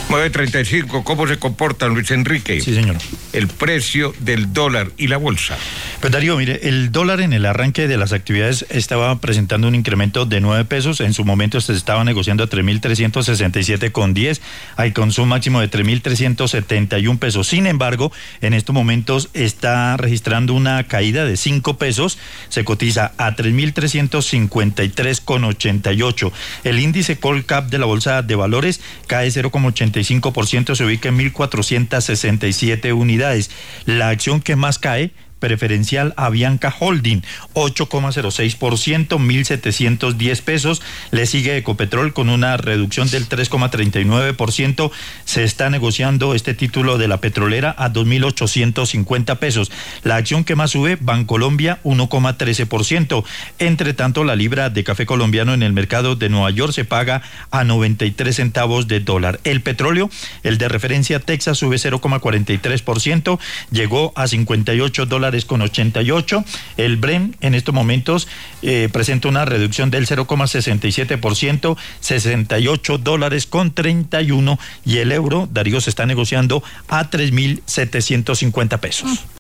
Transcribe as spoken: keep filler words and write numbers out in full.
nueve treinta y cinco, ¿cómo se comportan, Luis Enrique? Sí, señor. El precio del dólar y la bolsa. Pues Darío, mire, el dólar en el arranque de las actividades estaba presentando un incremento de nueve pesos. En su momento se estaba negociando a tres mil trescientos sesenta y siete con diez. Alcanzó un máximo de tres mil trescientos setenta y un pesos. Sin embargo, en estos momentos está registrando una caída de cinco pesos. Se cotiza a tres mil trescientos cincuenta y tres con ochenta y ocho. El índice Colcap de la Bolsa de Valores cae cero coma ochenta y cinco por ciento, se ubica en mil cuatrocientos sesenta y siete unidades. La acción que más cae, preferencial Avianca Holding, ocho coma cero seis por ciento, mil setecientos diez pesos. Le sigue Ecopetrol con una reducción del tres coma treinta y nueve por ciento. Se está negociando este título de la petrolera a dos mil ochocientos cincuenta pesos. La acción que más sube, Bancolombia, uno coma trece por ciento. Entre tanto, la libra de café colombiano en el mercado de Nueva York se paga a noventa y tres centavos de dólar. El petróleo, el de referencia Texas, sube cero coma cuarenta y tres por ciento, llegó a cincuenta y ocho dólares con ochenta y ocho. El Brent en estos momentos eh, presenta una reducción del cero coma sesenta y siete por ciento, sesenta y ocho dólares con treinta y uno, y el euro, Darío, se está negociando a tres mil setecientos cincuenta pesos.